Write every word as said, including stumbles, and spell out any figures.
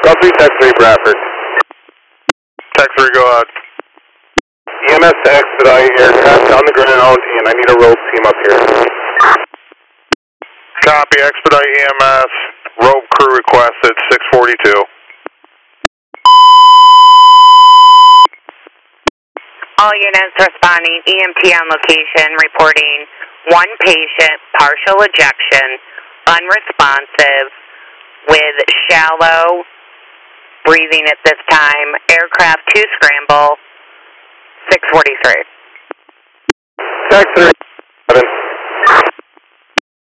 three, Tech three, Bradford. Tech three, go ahead. E M S to expedite aircraft on the ground, and I need a rope team up here. Copy, expedite E M S, rope crew requested, six forty-two. All units responding, E M T on location, reporting one patient, partial ejection, unresponsive, with shallow breathing at this time. Aircraft two scramble, six forty-three. Tech three, seven.